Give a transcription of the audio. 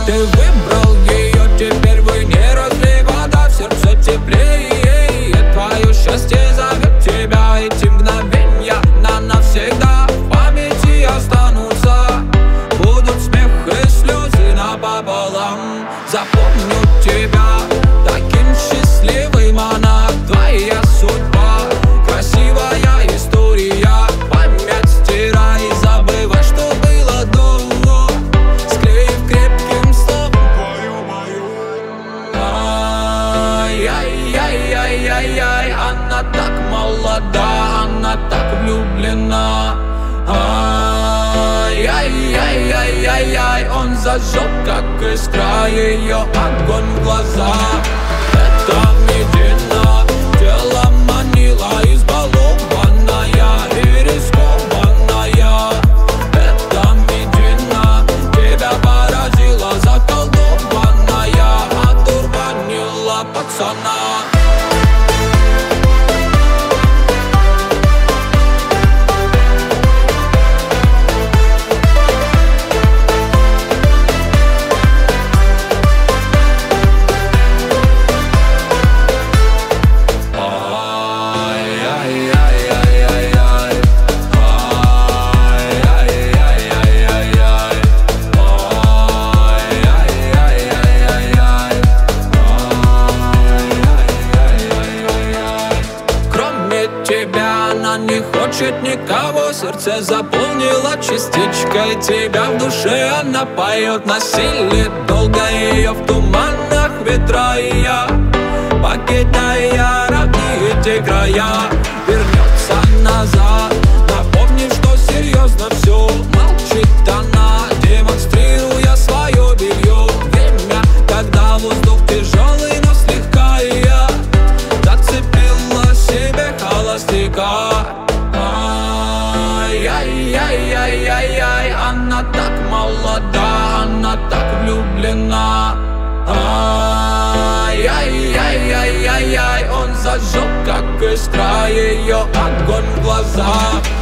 Ты выбрал ее, теперь вы не разлей вода, в сердце теплее. Твое счастье зовет тебя, эти мгновенья навсегда в памяти останутся. Будут смех и слезы напополам. Запомню тебя таким счастливым, она твоя судьба. Красивая история, память стирай, забывай, что было до, склеив крепким словом твою мою. Ай-яй-яй-яй-яй, она так молода, она так влюблена. Ай-яй-яй-яй-яй, он зажег, как искра, ее огонь в глазах. Это Медина, тело манила, избалованная и рискованная. Это Медина, тебя поразила, заколдованная, одурманила пацана. Тебя она не хочет никого, сердце заполнило частичкой тебя. В душе она поет на силе, долго ее в туманах ветра. И я, покидая родные те края, вернется назад, напомнив, что серьезно все. Молчит она, демонстрируя свое белье. Время, когда воздух тяжелый, но слегка. И я зацепила себе холостяка. Ай-яй-яй-яй-яй, она так молода, она так влюблена. Ай-яй-яй-яй-яй, он зажег, как искра, ее огонь в глазах.